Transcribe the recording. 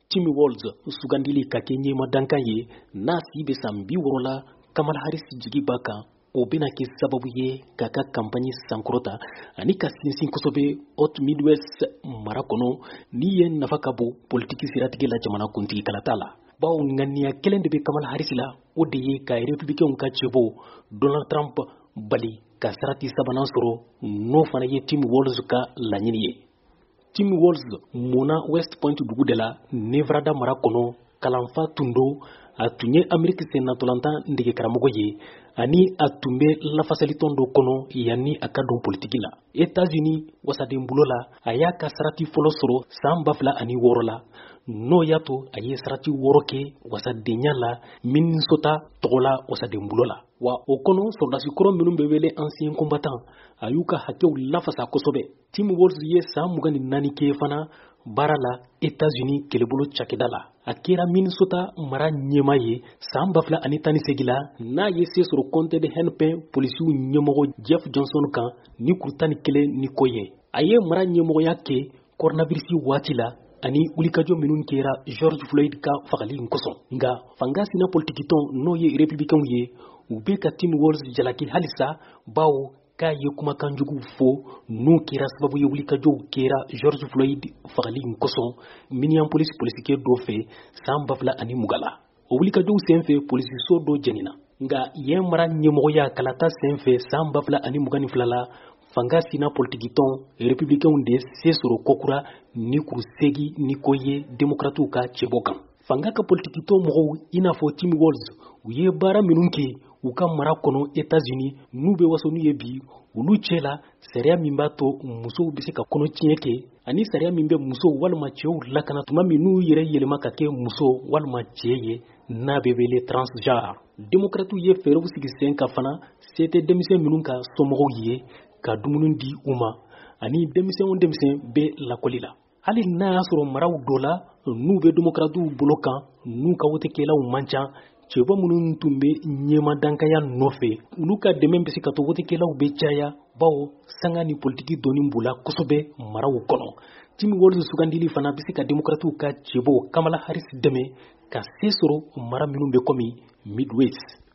Timmy Walz sugandili ka kɛ ɲɛmadankan ye n'a si bɛ san 60 la Kamala Harris jigi b'a kan o bɛna kɛ sababu ye k'a ka campagne sankɔrɔta ani ka sinsin kosɛbɛ Hot Midwest mara kɔnɔ ni ye nafa ka bon politiki siratigɛ la jamanakuntigi kalata la. Bawo ŋaniya kelen de bɛ Kamala Harris la o de ye ka républicain ka cɛbɔ Donald Trump bali ka sarati sabanan sɔrɔ n'o fana ye Timmy Walz ka laɲini ye. Timmy Walz muna West Point dugu de la Nevada mara kɔnɔ kalanfa tun don a tun ye Ameriki senatolantan ndege karamɔgɔ ye ani a tun bɛ lafasalitɔn dɔ kɔnɔ yanni a ka don politiki la. États-Unis wasaden bulo la a y'a ka sarati fɔlɔ sɔrɔ san 2006 la n'o y'a to a ye sarati 6 kɛ wasadenya la Minnesota tɔgɔ la wasaden bulo la. Wa o kɔnɔ sɔrdasi kɔrɔ minnu bɛ wele ancien combattant a y'u ka hakɛw lafasa kosɛbɛ. Timmy Walz ye san 24 kɛ fana baara la États-Unis kɛlɛbolo cakɛda la. A kɛra Minnesota mara ɲɛma ye san 2018 la n'a ye se sɔrɔ comté de Hennepin polisiw ɲɛmɔgɔ Jeff Johnson kan ni kuru 11 ni ko ye. A ye mara ɲɛmɔgɔya kɛ coronavirus waati la ani wulikajɔ minnu kɛra George Floyd ka fagali kosɔn. Nka fanga sina politikitɔn n'o ye républicain ye u bɛ ka Timmy Walz jalaki halisa bawo k'a ye kumakan jugu fɔ n'u kɛra sababu ye wulikajɔw kɛra George Floyd fagali kosɔn Minneapolis polisikɛ dɔ fɛ san 2020 la. O wulikajɔw senfɛ polisiso dɔ jɛnina. Nka yen mara ɲɛmɔgɔya kalata senfɛ san 2022 la fanga sina politikitɔn républicain de se sɔrɔ kokura ni kurusegi ni ko ye démocrates ka cɛbɔ kan. Fanga ka politikitɔn mɔgɔw i n'a fɔ Timmy Walz u ye baara minnu kɛ u ka mara kɔnɔ États-Unis n'u bɛ waso n'u ye bi olu cɛ la sariya min b'a to musow bɛ se ka kɔnɔ tiɲɛ kɛ ani sariya min bɛ musow walima cɛw lakana tuma min n'u yɛrɛ yɛlɛma ka kɛ muso walima cɛ ye n'a bɛ wele transgenre. Démocrates ye fɛɛrɛw sigi sen ka fana se tɛ denmisɛn minnu ka somɔgɔw ye ka dumuni di u ma ani denmisɛn bɛ lakɔli la. Hali n'a y'a sɔrɔ maraw dɔ la n'u bɛ démocrates bolo kan n'u ka wotekɛlaw man ca cɛbɔ minnu tun bɛ ɲɛmadankaya nɔfɛ olu ka dɛmɛ bɛ se ka to wotekɛlaw bɛ caya bawo sanga ni politiki dɔnni b'u la kosɛbɛ maraw kɔnɔ. Timmy Walz sugandili fana bɛ se ka démocrates ka cɛbɔ Kamala Harris dɛmɛ ka se sɔrɔ mara minnu bɛ komi Midwest.